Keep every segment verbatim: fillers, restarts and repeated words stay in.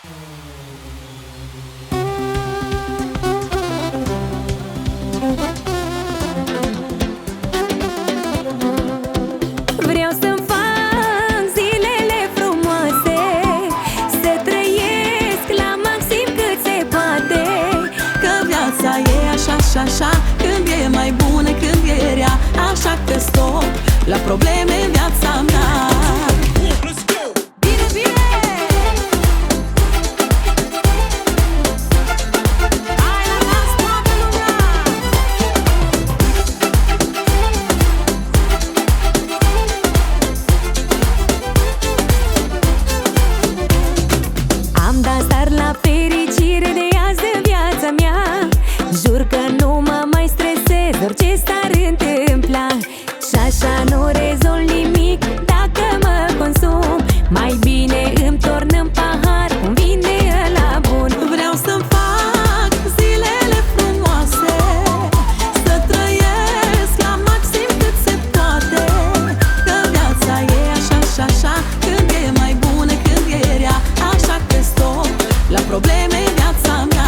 Vreau să-mi fac zilele frumoase, să trăiesc la maxim cât se poate. Că viața e așa și așa, când e mai bună, când e rea. Așa că stop la probleme în viața mea. Bine, bine! Hai la nas toată lumea! Am dansat la fericire de azi în viața mea. Jur că nu mă mai stresez orice s-ar întâmpla. Și așa nu rezolv nimic dacă mă consum. Mai bine îmi torn în pahar cum vine ăla bun. Vreau să-mi fac zilele frumoase, să trăiesc la maxim cât se poate. Că viața e așa și așa, când e mai bună, când e rea. Așa că stop la probleme în viața mea.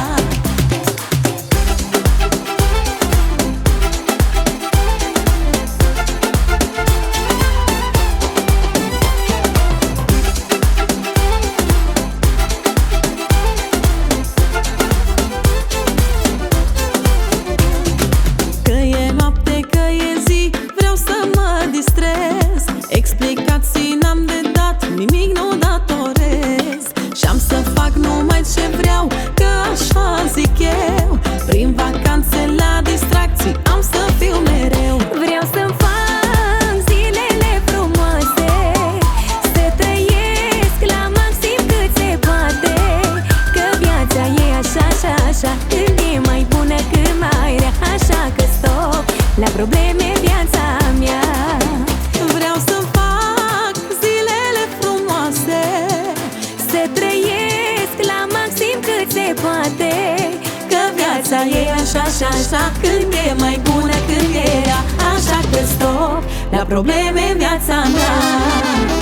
Că e noapte, că e zi, vreau să mă distrez. Explicații n-am de dat, nimic nu datorez. Și-am să fac numai ce vreau, că așa zic eu. Prin vacanțe la distracții am să fiu mereu. Vreau să-mi fac zilele frumoase, să trăiesc la maxim cât se poate. Că viața e așa și așa, când e mai bună, când mai rea. Așa că stop la probleme în viața mea. Vreau să-mi fac zilele frumoase, Să trăiesc la maxim cât se poate. că viața e așa și așa, când e mai bună, când e rea. Așa că stop la probleme în viața mea.